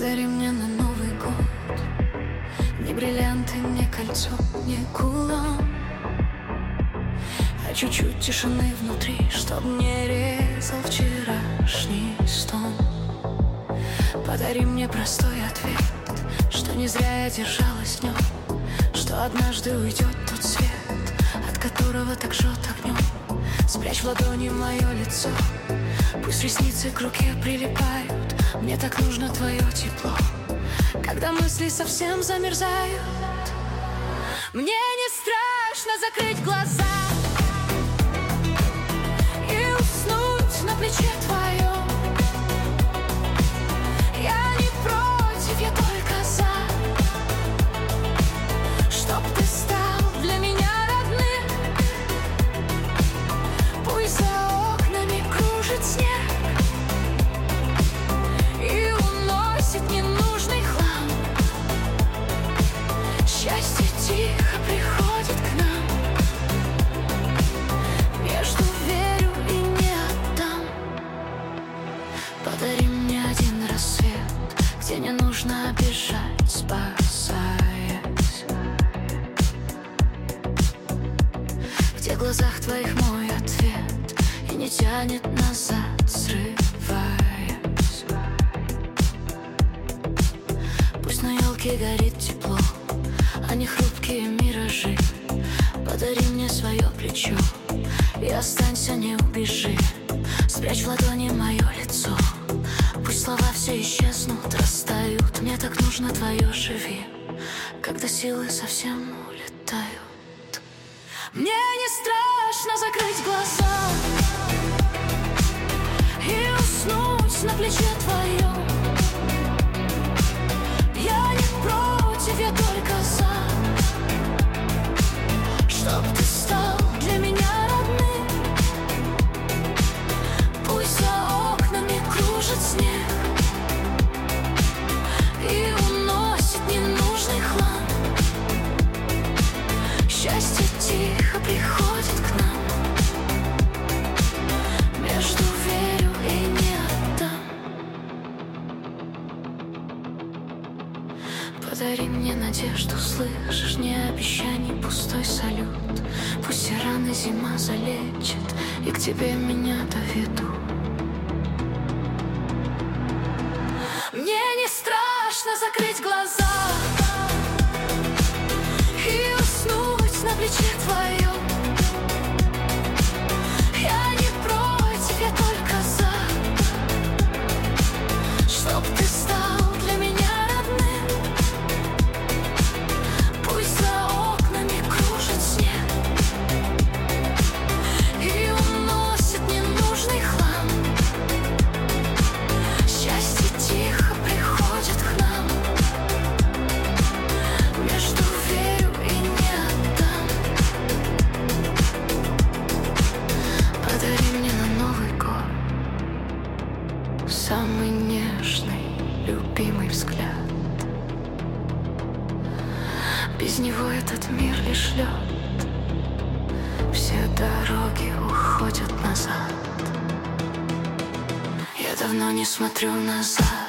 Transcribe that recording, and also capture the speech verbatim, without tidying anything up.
Подари мне на Новый год ни бриллианты, ни кольцо, ни кулон, а чуть-чуть тишины внутри, чтоб не резал вчерашний стон. Подари мне простой ответ, что не зря я держалась в нем, что однажды уйдет тот свет, от которого так жжет огнем. Спрячь в ладони мое лицо, пусть ресницы к руке прилипают. Мне так нужно твое тепло, когда мысли совсем замерзают. Мне не страшно закрыть глаза и уснуть на плече твоем. Я не против, я только за, чтоб ты стал для меня родным. Пусть за окнами кружит снег и уносит ненужный хлам. Счастье тихо приходит к нам, между верю и не отдам. Подари мне один рассвет, где не нужно бежать, спасаясь, где в глазах твоих мой ответ и не тянет назад, срываясь. Пусть на елке горит тепло, а не хрупкие миражи. Подари мне свое плечо и останься, не убежи. Спрячь в ладони мое лицо, пусть слова все исчезнут, растают. Мне так нужно твое живи, когда силы совсем улетают. Мне не страшно закрыть глаза и уснуть на плече твоем. Я не против, я только за, чтоб ты стал для меня родным. Пусть за окнами кружит снег и уносит ненужный хлам. Счастье тихо приходит к нам, между верю и не отдам. Подари мне надежду, слышишь, не обещаний, пустой салют. Пусть все раны зима залечит и к тебе меня доведу. Мне не страшно закрыть глаза и уснуть на плече твоем. Я не против, я только за, чтоб ты стал для меня родным. Пусть за окнами кружит снег и уносит ненужный хлам. Счастье тихо приходит к нам, между верю и не отдам. Подари мне на Новый год самый нежный, любимый взгляд. Без него этот мир лишь лед, все дороги уходят назад. Я давно не смотрю назад.